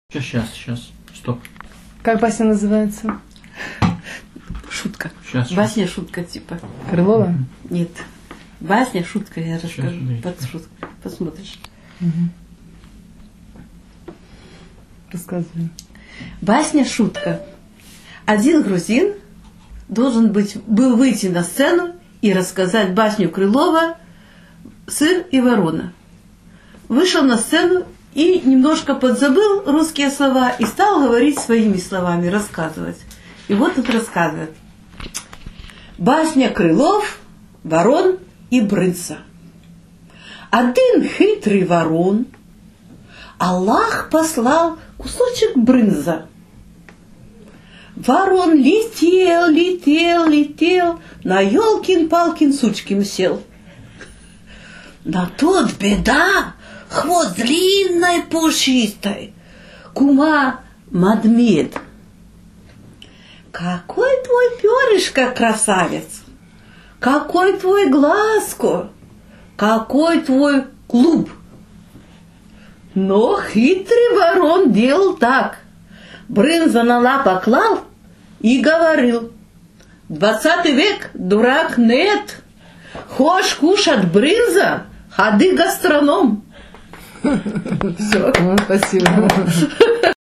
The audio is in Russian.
Сейчас, стоп. Как басня называется? Шутка. Сейчас. Басня, шутка типа. Крылова? Нет. Басня, шутка, я расскажу. Сейчас, Под шутку. Посмотришь. Рассказывай. Басня, шутка. Один грузин должен был выйти на сцену и рассказать басню Крылова «Сыр и ворона». Вышел на сцену и немножко подзабыл русские слова и стал говорить своими словами, рассказывать. И вот он рассказывает. Басня Крылов, ворон и брынза. Один хитрый ворон Аллах послал кусочек брынза. Ворон летел, на елкин-палкин сучкин сел. На тот беда, хвост длинной пушистой, кума Мадмед. Какой твой перышко, красавец! Какой твой глазко! Какой твой клуб! Но хитрый ворон делал так. Брынза на лапа клал и говорил: 20 век, дурак, нет. Хочешь кушать брынза? Ходи гастроном. Все, спасибо.